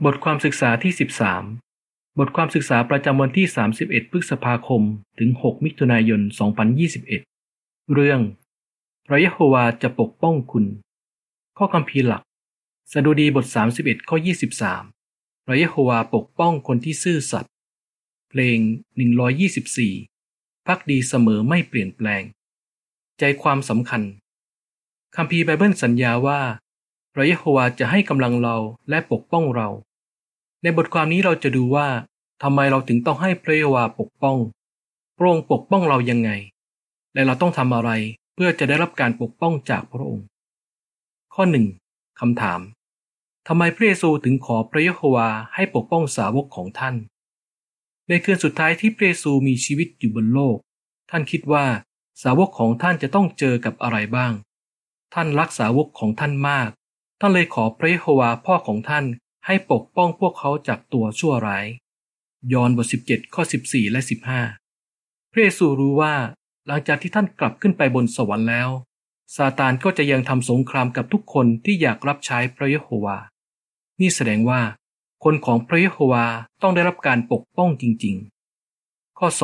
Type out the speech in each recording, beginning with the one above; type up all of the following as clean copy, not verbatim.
บทความศึกษาที่13บทความศึกษาประจำวันที่31พฤษภาคมถึง6มิถุนายน2021เรื่องพระยะโฮวาจะปกป้องคุณข้อคัมภีร์หลักสดุดีบท31ข้อ23พระยะโฮวาปกป้องคนที่ซื่อสัตย์เพลง124ภักดีเสมอไม่เปลี่ยนแปลงใจความสำคัญคัมภีร์ไบเบิลสัญญาว่าพระยะโฮวาจะให้กำลังเราและปกป้องเราในบทความนี้เราจะดูว่าทำไมเราถึงต้องให้พระยะโฮวาปกป้องพระองค์ปกป้องเรายังไงและเราต้องทำอะไรเพื่อจะได้รับการปกป้องจากพระองค์ข้อ 1 คำถามทำไมพระเยซูถึงขอพระยะโฮวาให้ปกป้องสาวกของท่านในคืนสุดท้ายที่พระเยซูมีชีวิตอยู่บนโลกท่านคิดว่าสาวกของท่านจะต้องเจอกับอะไรบ้างท่านรักสาวกของท่านมากท่านเลยขอพระยะโฮวาพ่อของท่านให้ปกป้องพวกเขาจากตัวชั่วร้ายยอห์นบท17ข้อ14และ15พระเยซูรู้ว่าหลังจากที่ท่านกลับขึ้นไปบนสวรรค์แล้วซาตานก็จะยังทำสงครามกับทุกคนที่อยากรับใช้พระยะโฮวานี่แสดงว่าคนของพระยะโฮวาต้องได้รับการปกป้องจริงๆข้อ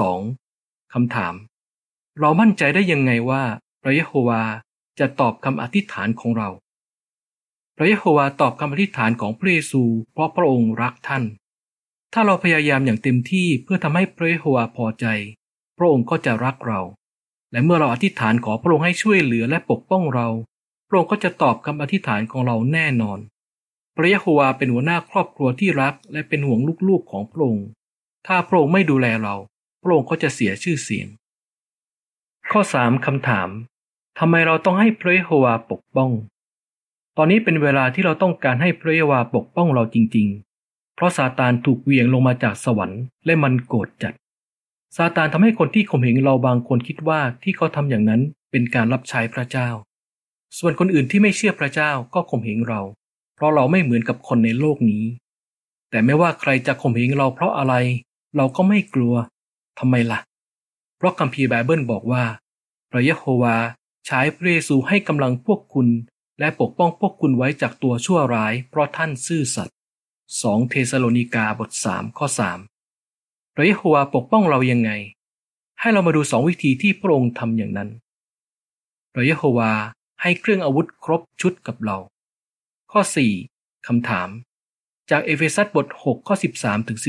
2 คำถามเรามั่นใจได้ยังไงว่าพระยะโฮวาจะตอบคำอธิษฐานของเราพระยะโฮวาตอบคำอธิษฐานของพระเยซูเพราะพระองค์รักท่านถ้าเราพยายามอย่างเต็มที่เพื่อทำให้พระยะโฮวาพอใจพระองค์ก็จะรักเราและเมื่อเราอธิษฐานขอพระองค์ให้ช่วยเหลือและปกป้องเราพระองค์ก็จะตอบคำอธิษฐานของเราแน่นอนพระยะโฮวาเป็นหัวหน้าครอบครัวที่รักและเป็นห่วงลูกๆของพระองค์ถ้าพระองค์ไม่ดูแลเราพระองค์ก็จะเสียชื่อเสียงข้อ 3 คำถามทำไมเราต้องให้พระยะโฮวาปกป้องตอนนี้เป็นเวลาที่เราต้องการให้พระยะโฮวาปกป้องเราจริงๆเพราะซาตานถูกเหวี่ยงลงมาจากสวรรค์และมันโกรธจัดซาตานทำให้คนที่ข่มเหงเราบางคนคิดว่าที่เขาทำอย่างนั้นเป็นการรับใช้พระเจ้าส่วนคนอื่นที่ไม่เชื่อพระเจ้าก็ข่มเหงเราเพราะเราไม่เหมือนกับคนในโลกนี้แต่ไม่ว่าใครจะข่มเหงเราเพราะอะไรเราก็ไม่กลัวทำไมล่ะเพราะคัมภีร์ไบเบิลบอกว่าพระยะโฮวาใช้พระเยซูให้กำลังพวกคุณและปกป้องพวกคุณไว้จากตัวชั่วร้ายเพราะท่านซื่อสัตย์2เธสะโลนิกาบท3ข้อ3พระยะโฮวาปกป้องเรายังไงให้เรามาดู2วิธีที่พระองค์ทำอย่างนั้นพระยะโฮวาให้เครื่องอาวุธครบชุดกับเราข้อ 4 คำถามจากเอเฟซัสบท6ข้อ13ถึง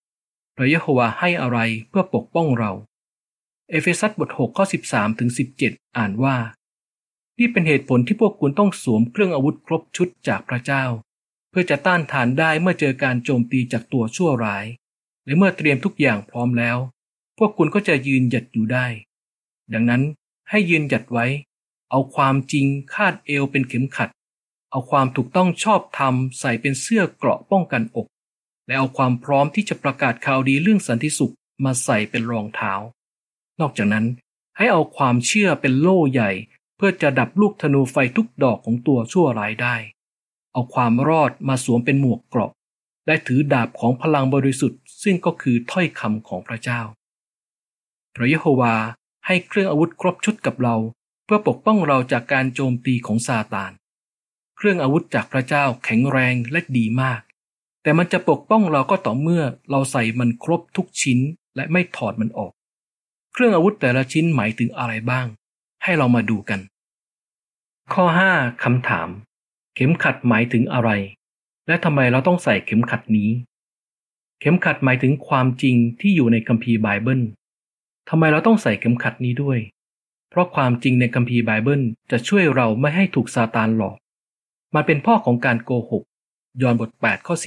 17พระยะโฮวาให้อะไรเพื่อปกป้องเราเอเฟซัสบท6ข้อ13ถึง17อ่านว่านี่เป็นเหตุผลที่พวกคุณต้องสวมเครื่องอาวุธครบชุดจากพระเจ้าเพื่อจะต้านทานได้เมื่อเจอการโจมตีจากตัวชั่วร้ายและเมื่อเตรียมทุกอย่างพร้อมแล้วพวกคุณก็จะยืนหยัดอยู่ได้ดังนั้นให้ยืนหยัดไว้เอาความจริงคาดเอวเป็นเข็มขัดเอาความถูกต้องชอบธรรมใส่เป็นเสื้อเกราะป้องกันอกและเอาความพร้อมที่จะประกาศข่าวดีเรื่องสันติสุขมาใส่เป็นรองเท้านอกจากนั้นให้เอาความเชื่อเป็นโล่ใหญ่เพื่อจะดับลูกธนูไฟทุกดอกของตัวชั่วร้ายได้เอาความรอดมาสวมเป็นหมวกเกราะและถือดาบของพลังบริสุทธิ์ซึ่งก็คือถ้อยคำของพระเจ้าพระยะโฮวาให้เครื่องอาวุธครบชุดกับเราเพื่อปกป้องเราจากการโจมตีของซาตานเครื่องอาวุธจากพระเจ้าแข็งแรงและดีมากแต่มันจะปกป้องเราก็ต่อเมื่อเราใส่มันครบทุกชิ้นและไม่ถอดมันออกเครื่องอาวุธแต่ละชิ้นหมายถึงอะไรบ้างให้เรามาดูกันข้อ 5 คำถามเข็มขัดหมายถึงอะไรและทำไมเราต้องใส่เข็มขัดนี้เข็มขัดหมายถึงความจริงที่อยู่ในคัมภีร์ไบเบิลทำไมเราต้องใส่เข็มขัดนี้ด้วยเพราะความจริงในคัมภีร์ไบเบิลจะช่วยเราไม่ให้ถูกซาตานหลอกมันเป็นพ่อของการโกหกยอห์นบท8ข้อ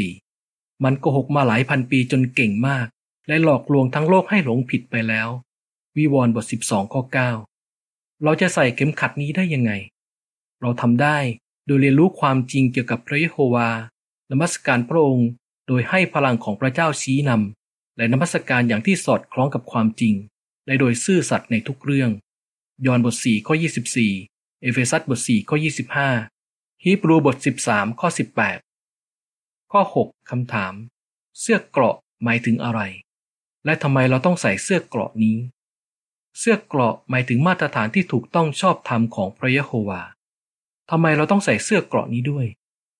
44มันโกหกมาหลายพันปีจนเก่งมากและหลอกลวงทั้งโลกให้หลงผิดไปแล้ววิวรณ์บท12ข้อ9เราจะใส่เข็มขัดนี้ได้ยังไงเราทำได้โดยเรียนรู้ความจริงเกี่ยวกับพระยะโฮวานมัสการพระองค์โดยให้พลังของพระเจ้าชี้นำและนมัสการอย่างที่สอดคล้องกับความจริงและโดยซื่อสัตย์ในทุกเรื่องยอห์นบท4ข้อ24เอเฟซัสบท4ข้อ25ฮีบรูบท13ข้อ18ข้อ 6 คำถามเสื้อเกราะหมายถึงอะไรและทำไมเราต้องใส่เสื้อเกราะนี้เสื้อเกราะหมายถึงมาตรฐานที่ถูกต้องชอบธรรมของพระยะโฮวาทำไมเราต้องใส่เสื้อเกราะนี้ด้วย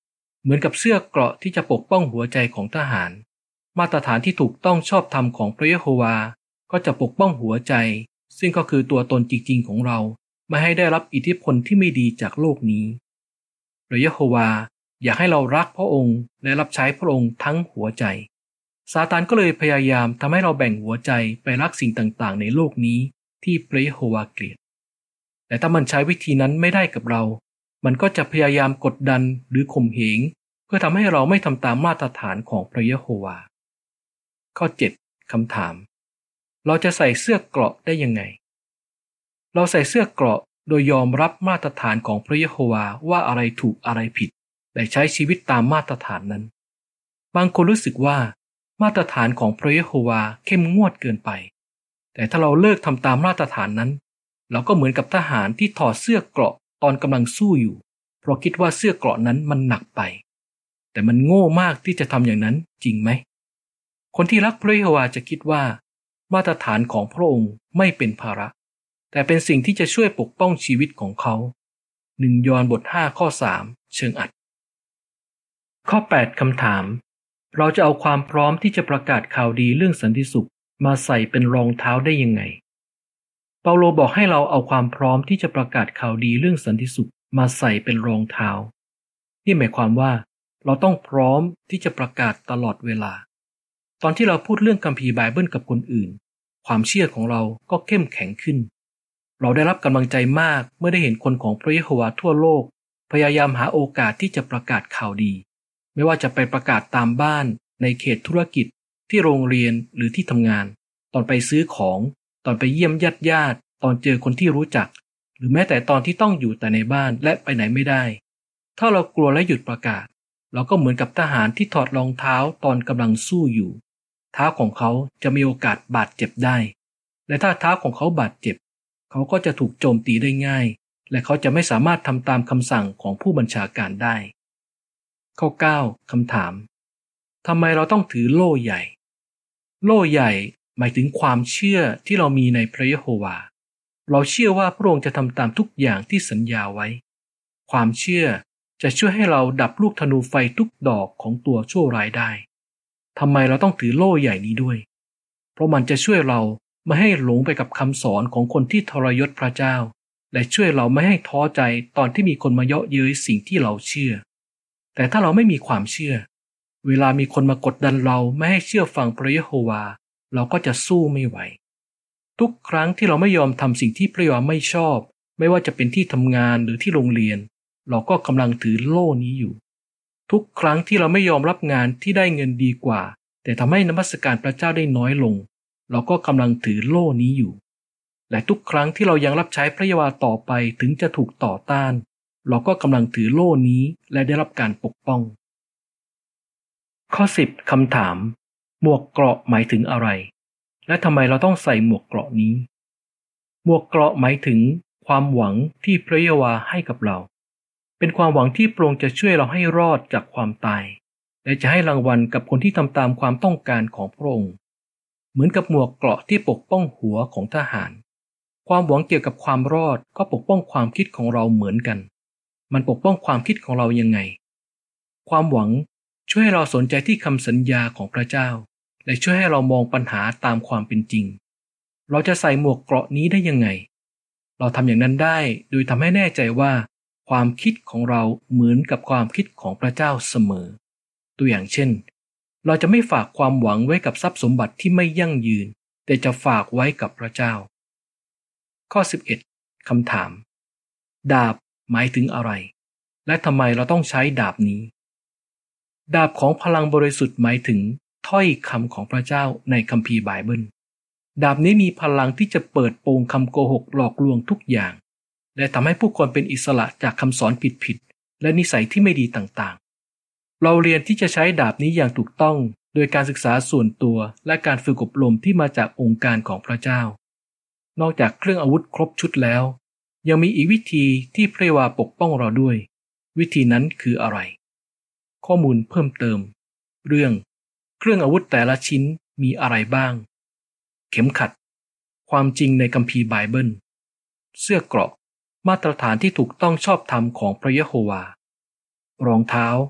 เหมือนกับเสื้อเกราะที่จะปกป้องหัวใจของทหารมาตรฐานที่ถูกต้องชอบธรรมของพระยะโฮวาก็จะปกป้องหัวใจซึ่งก็คือตัวตนจริงๆของเราไม่ให้ได้รับอิทธิพลที่ไม่ดีจากโลกนี้พระยะโฮวาอยากให้เรารักพระองค์และรับใช้พระองค์ทั้งหัวใจซาตานก็เลยพยายามทำให้เราแบ่งหัวใจไปรักสิ่งต่างๆในโลกนี้ที่พระยะโฮวาเกลียดแต่ถ้ามันใช้วิธีนั้นไม่ได้กับเรามันก็จะพยายามกดดันหรือข่มเหงเพื่อทำให้เราไม่ทำตามมาตรฐานของพระยะโฮวาข้อ 7 คำถามเราจะใส่เสื้อเกราะได้ยังไงเราใส่เสื้อเกราะโดยยอมรับมาตรฐานของพระยะโฮวาว่าอะไรถูกอะไรผิดและใช้ชีวิตตามมาตรฐานนั้นบางคนรู้สึกว่ามาตรฐานของพระยะโฮวาเข้มงวดเกินไปแต่ถ้าเราเลิกทำตามมาตรฐานนั้นเราก็เหมือนกับทหารที่ถอดเสื้อเกราะตอนกำลังสู้อยู่เพราะคิดว่าเสื้อเกราะนั้นมันหนักไปแต่มันโง่มากที่จะทำอย่างนั้นจริงไหมคนที่รักพระยะโฮวาจะคิดว่ามาตรฐานของพระองค์ไม่เป็นภาระแต่เป็นสิ่งที่จะช่วยปกป้องชีวิตของเขา1 ยอห์นบท 5 ข้อ 3 เชิงอัดข้อ 8 คำถามเราจะเอาความพร้อมที่จะประกาศข่าวดีเรื่องสันติสุขมาใส่เป็นรองเท้าได้ยังไงเปาโลบอกให้เราเอาความพร้อมที่จะประกาศข่าวดีเรื่องสันติสุขมาใส่เป็นรองเท้านี่หมายความว่าเราต้องพร้อมที่จะประกาศตลอดเวลาตอนที่เราพูดเรื่องคัมภีร์ไบเบิลกับคนอื่นความเชื่อของเราก็เข้มแข็งขึ้นเราได้รับกำลังใจมากเมื่อได้เห็นคนของพระยะโฮวาทั่วโลกพยายามหาโอกาสที่จะประกาศข่าวดีไม่ว่าจะไปประกาศตามบ้านในเขตธุรกิจที่โรงเรียนหรือที่ทำงานตอนไปซื้อของตอนไปเยี่ยมญาติตอนเจอคนที่รู้จักหรือแม้แต่ตอนที่ต้องอยู่แต่ในบ้านและไปไหนไม่ได้ถ้าเรากลัวและหยุดประกาศเราก็เหมือนกับทหารที่ถอดรองเท้าตอนกำลังสู้อยู่เท้าของเขาจะมีโอกาสบาดเจ็บได้และถ้าเท้าของเขาบาดเจ็บเขาก็จะถูกโจมตีได้ง่ายและเขาจะไม่สามารถทำตามคำสั่งของผู้บัญชาการได้ข้อ 9 คำถามทำไมเราต้องถือโล่ใหญ่โล่ใหญ่หมายถึงความเชื่อที่เรามีในพระยะโฮวาเราเชื่อว่าพระองค์จะทำตามทุกอย่างที่สัญญาไว้ความเชื่อจะช่วยให้เราดับลูกธนูไฟทุกดอกของตัวชั่วร้ายได้ทำไมเราต้องถือโล่ใหญ่นี้ด้วยเพราะมันจะช่วยเราไม่ให้หลงไปกับคำสอนของคนที่ทรยศพระเจ้าและช่วยเราไม่ให้ท้อใจตอนที่มีคนมาเยาะเย้ยสิ่งที่เราเชื่อแต่ถ้าเราไม่มีความเชื่อเวลามีคนมากดดันเราไม่ให้เชื่อฟังพระยะโฮวาเราก็จะสู้ไม่ไหวทุกครั้งที่เราไม่ยอมทำสิ่งที่พระยะโฮวาไม่ชอบไม่ว่าจะเป็นที่ทำงานหรือที่โรงเรียนเราก็กำลังถือโล่นี้อยู่ทุกครั้งที่เราไม่ยอมรับงานที่ได้เงินดีกว่าแต่ทำให้นมัสการพระเจ้าได้น้อยลงเราก็กำลังถือโล่นี้อยู่และทุกครั้งที่เรายังรับใช้พระยะโฮวาต่อไปถึงจะถูกต่อต้านเราก็กำลังถือโล่นี้และได้รับการปกป้องข้อ 10 คำถามหมวกเกราะหมายถึงอะไรและทำไมเราต้องใส่หมวกเกราะนี้หมวกเกราะหมายถึงความหวังที่พระยะโฮวาให้กับเราเป็นความหวังที่พระองค์จะช่วยเราให้รอดจากความตายและจะให้รางวัลกับคนที่ทำตามความต้องการของพระองค์เหมือนกับหมวกเกราะที่ปกป้องหัวของทหารความหวังเกี่ยวกับความรอดก็ปกป้องความคิดของเราเหมือนกันมันปกป้องความคิดของเรายังไงความหวังช่วยให้เราสนใจที่คำสัญญาของพระเจ้าและช่วยให้เรามองปัญหาตามความเป็นจริงเราจะใส่หมวกเกราะนี้ได้ยังไงเราทำอย่างนั้นได้โดยทำให้แน่ใจว่าความคิดของเราเหมือนกับความคิดของพระเจ้าเสมอตัวอย่างเช่นเราจะไม่ฝากความหวังไว้กับทรัพย์สมบัติที่ไม่ยั่งยืนแต่จะฝากไว้กับพระเจ้าข้อ 11 คำถามดาบหมายถึงอะไรและทำไมเราต้องใช้ดาบนี้ดาบของพลังบริสุทธิ์หมายถึงถ้อยคำของพระเจ้าในคัมภีร์ไบเบิลดาบนี้มีพลังที่จะเปิดโปงคำโกหกหลอกลวงทุกอย่างและทำให้ผู้คนเป็นอิสระจากคำสอนผิดๆและนิสัยที่ไม่ดีต่างๆเราเรียนที่จะใช้ดาบนี้อย่างถูกต้องโดยการศึกษาส่วนตัวและการฝึกอบรมที่มาจากองค์การของพระเจ้านอกจากเครื่องอาวุธครบชุดแล้วยังมีอีกวิธีที่พระยะโฮวาปกป้องเราด้วยวิธีนั้นคืออะไรข้อมูลเพิ่มเติมเรื่องเครื่องอาวุธแต่ละชิ้นมีอะไรบ้างเข็มขัดความจริงในคัมภีร์ไบเบิลเสื้อเกราะมาตรฐานที่ถูกต้องชอบธรรมของพระยะโฮวารองเท้า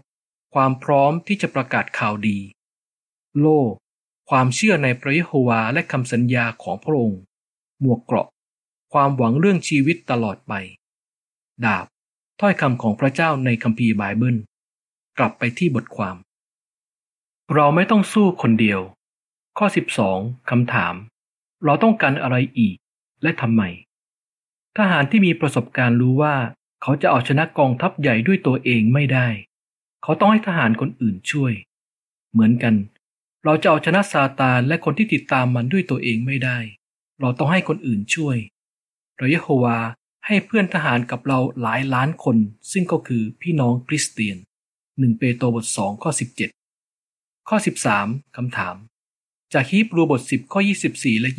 ความพร้อมที่จะประกาศข่าวดีโล่ความเชื่อในพระยะโฮวาและคำสัญญาของพระองค์หมวกเกราะความหวังเรื่องชีวิตตลอดไปดาบถ้อยคำของพระเจ้าในคัมภีร์ไบเบิลกลับไปที่บทความเราไม่ต้องสู้คนเดียวข้อ12คำถามเราต้องการอะไรอีกและทำไมทหารที่มีประสบการณ์รู้ว่าเขาจะเอาชนะกองทัพใหญ่ด้วยตัวเองไม่ได้เขาต้องให้ทหารคนอื่นช่วยเหมือนกันเราจะเอาชนะซาตานและคนที่ติดตามมันด้วยตัวเองไม่ได้เราต้องให้คนอื่นช่วยพระยะโฮวาให้เพื่อนทหารกับเราหลายล้านคนซึ่งก็คือพี่น้องคริสเตียน1เปโตรบท2ข้อ17ข้อ13คำถามจากฮีบรูบท10ข้อ24และ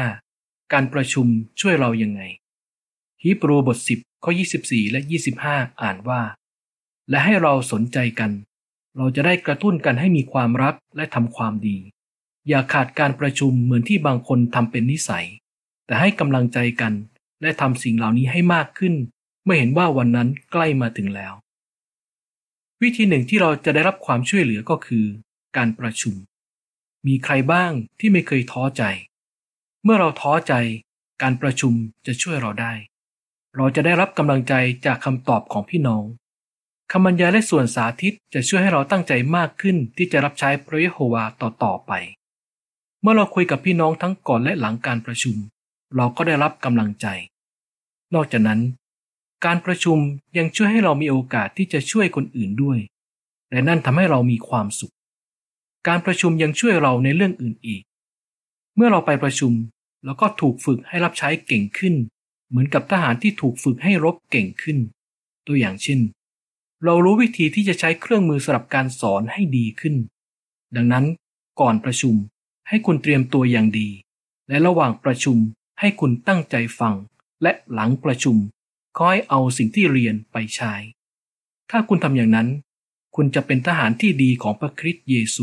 25การประชุมช่วยเรายังไงฮีบรูบท10ข้อ24และ25อ่านว่าและให้เราสนใจกันเราจะได้กระตุ้นกันให้มีความรักและทำความดีอย่าขาดการประชุมเหมือนที่บางคนทำเป็นนิสัยแต่ให้กำลังใจกันและทำสิ่งเหล่านี้ให้มากขึ้นเมื่อเห็นว่าวันนั้นใกล้มาถึงแล้ววิธีหนึ่งที่เราจะได้รับความช่วยเหลือก็คือการประชุมมีใครบ้างที่ไม่เคยท้อใจเมื่อเราท้อใจการประชุมจะช่วยเราได้เราจะได้รับกำลังใจจากคำตอบของพี่น้องคำบรรยายและส่วนสาธิตจะช่วยให้เราตั้งใจมากขึ้นที่จะรับใช้พระยะโฮวาต่อไปเมื่อเราคุยกับพี่น้องทั้งก่อนและหลังการประชุมเราก็ได้รับกำลังใจนอกจากนั้นการประชุมยังช่วยให้เรามีโอกาสที่จะช่วยคนอื่นด้วยและนั่นทำให้เรามีความสุขการประชุมยังช่วยเราในเรื่องอื่นอีกเมื่อเราไปประชุมเราก็ถูกฝึกให้รับใช้เก่งขึ้นเหมือนกับทหารที่ถูกฝึกให้รบเก่งขึ้นตัวอย่างเช่นเรารู้วิธีที่จะใช้เครื่องมือสำหรับการสอนให้ดีขึ้นดังนั้นก่อนประชุมให้คุณเตรียมตัวอย่างดีและระหว่างประชุมให้คุณตั้งใจฟังและหลังประชุมก็ให้เอาสิ่งที่เรียนไปใช้ถ้าคุณทำอย่างนั้นคุณจะเป็นทหารที่ดีของพระคริสต์เยซู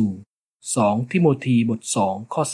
2ทิโมธีบท2ข้อ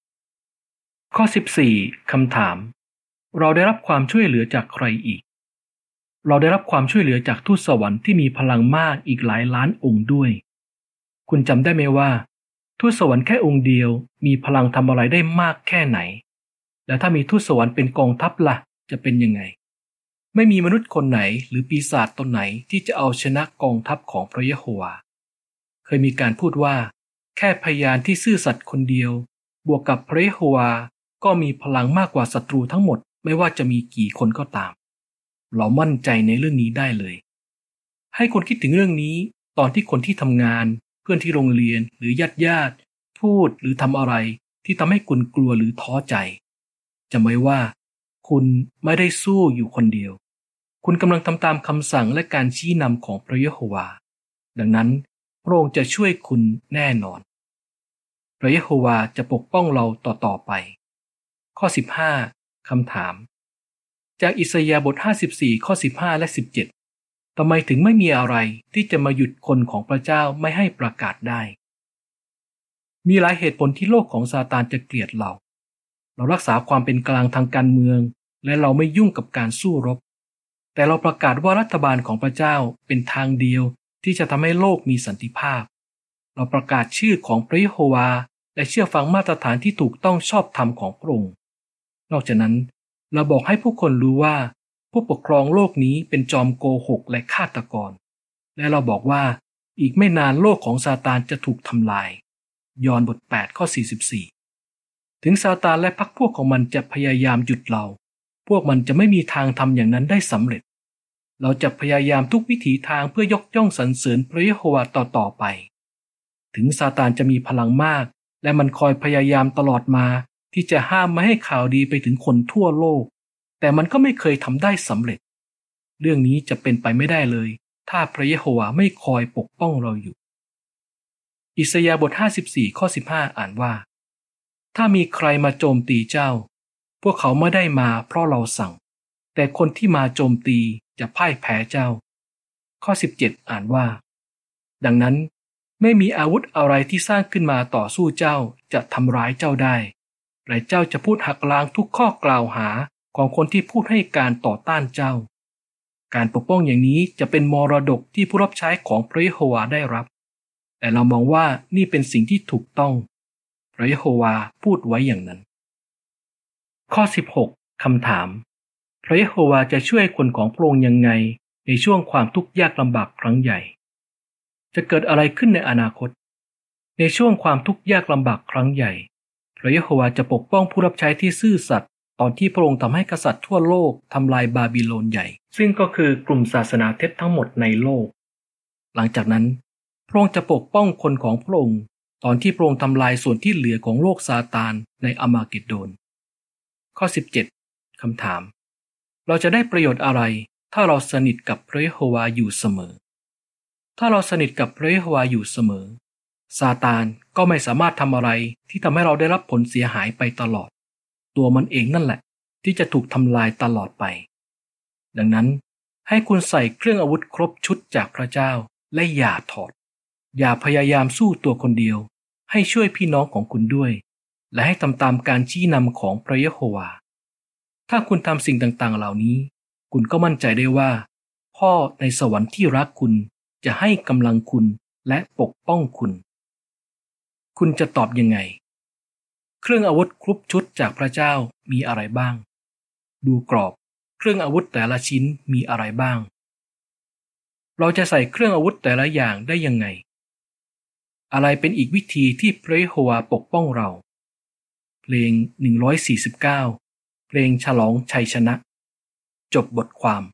3ข้อ14คำถามเราได้รับความช่วยเหลือจากใครอีกเราได้รับความช่วยเหลือจากทูตสวรรค์ที่มีพลังมากอีกหลายล้านองค์ด้วยคุณจำได้ไหมว่าทูตสวรรค์แค่องค์เดียวมีพลังทำอะไรได้มากแค่ไหนแล้วถ้ามีทูตสวรรค์เป็นกองทัพล่ะจะเป็นยังไงไม่มีมนุษย์คนไหนหรือปีศาจตนไหนที่จะเอาชนะกองทัพของพระยะโฮวาเคยมีการพูดว่าแค่พยานที่ซื่อสัตย์คนเดียวบวกกับพระยะโฮวาก็มีพลังมากกว่าศัตรูทั้งหมดไม่ว่าจะมีกี่คนก็ตามเรามั่นใจในเรื่องนี้ได้เลยให้คุณคิดถึงเรื่องนี้ตอนที่คนที่ทำงานเพื่อนที่โรงเรียนหรือญาติพูดหรือทำอะไรที่ทำให้คุณกลัวหรือท้อใจจำไว้ว่าคุณไม่ได้สู้อยู่คนเดียวคุณกำลังทำตามคำสั่งและการชี้นำของพระยะโฮวาดังนั้นพระองค์จะช่วยคุณแน่นอนพระยะโฮวาจะปกป้องเราต่อไปข้อ15คำถามจากอิสยาห์บท54ข้อ15และ17ทำไมถึงไม่มีอะไรที่จะมาหยุดคนของพระเจ้าไม่ให้ประกาศได้มีหลายเหตุผลที่โลกของซาตานจะเกลียดเรารักษาความเป็นกลางทางการเมืองและเราไม่ยุ่งกับการสู้รบแต่เราประกาศว่ารัฐบาลของพระเจ้าเป็นทางเดียวที่จะทำให้โลกมีสันติภาพเราประกาศชื่อของพระยะโฮวาและเชื่อฟังมาตรฐานที่ถูกต้องชอบธรรมของพระองค์นอกจากนั้นเราบอกให้ผู้คนรู้ว่าผู้ปกครองโลกนี้เป็นจอมโกหกและฆาตกรและเราบอกว่าอีกไม่นานโลกของซาตานจะถูกทำลายยอห์นบท8ข้อ44ถึงซาตานและพรรคพวกของมันจะพยายามหยุดเราพวกมันจะไม่มีทางทำอย่างนั้นได้สำเร็จเราจะพยายามทุกวิถีทางเพื่อยกย่องสรรเสริญพระยะโฮวาต่อไปถึงซาตานจะมีพลังมากและมันคอยพยายามตลอดมาที่จะห้ามไม่ให้ข่าวดีไปถึงคนทั่วโลกแต่มันก็ไม่เคยทำได้สำเร็จเรื่องนี้จะเป็นไปไม่ได้เลยถ้าพระยะโฮวาไม่คอยปกป้องเราอยู่อิสยาห์บท54ข้อ15อ่านว่าถ้ามีใครมาโจมตีเจ้าพวกเขาไม่ได้มาเพราะเราสั่งแต่คนที่มาโจมตีจะพ่ายแพ้เจ้าข้อ17อ่านว่าดังนั้นไม่มีอาวุธอะไรที่สร้างขึ้นมาต่อสู้เจ้าจะทำร้ายเจ้าได้และเจ้าจะพูดหักล้างทุกข้อกล่าวหาของคนที่พูดให้การต่อต้านเจ้าการปกป้องอย่างนี้จะเป็นมรดกที่ผู้รับใช้ของพระยะโฮวาได้รับแต่เรามองว่านี่เป็นสิ่งที่ถูกต้องพระยะโฮวาพูดไว้อย่างนั้นข้อ16คำถามพระยะโฮวาจะช่วยคนของพระองค์ยังไงในช่วงความทุกข์ยากลำบากครั้งใหญ่จะเกิดอะไรขึ้นในอนาคตในช่วงความทุกข์ยากลำบากครั้งใหญ่พระยะโฮวาจะปกป้องผู้รับใช้ที่ซื่อสัตย์ตอนที่พระองค์ทำให้กษัตริย์ทั่วโลกทำลายบาบิโลนใหญ่ซึ่งก็คือกลุ่มศาสนาเท็จทั้งหมดในโลกหลังจากนั้นพระองค์จะปกป้องคนของพระองค์ตอนที่พระองค์ทำลายส่วนที่เหลือของโลกซาตานในอามาเกดโดนข้อ17คำถามเราจะได้ประโยชน์อะไรถ้าเราสนิทกับพระยะโฮวาอยู่เสมอถ้าเราสนิทกับพระยะโฮวาอยู่เสมอซาตานก็ไม่สามารถทำอะไรที่ทำให้เราได้รับผลเสียหายไปตลอดตัวมันเองนั่นแหละที่จะถูกทำลายตลอดไปดังนั้นให้คุณใส่เครื่องอาวุธครบชุดจากพระเจ้าและอย่าถอดอย่าพยายามสู้ตัวคนเดียวให้ช่วยพี่น้องของคุณด้วยและให้ทำตามการชี้นำของพระยะโฮวาถ้าคุณทำสิ่งต่างๆเหล่านี้คุณก็มั่นใจได้ว่าพ่อในสวรรค์ที่รักคุณจะให้กำลังคุณและปกป้องคุณคุณจะตอบยังไงเครื่องอาวุธครบชุดจากพระเจ้ามีอะไรบ้างดูกรอบเครื่องอาวุธแต่ละชิ้นมีอะไรบ้างเราจะใส่เครื่องอาวุธแต่ละอย่างได้ยังไงอะไรเป็นอีกวิธีที่พระยะโฮวาปกป้องเราเพลง149เพลงฉลองชัยชนะจบบทความ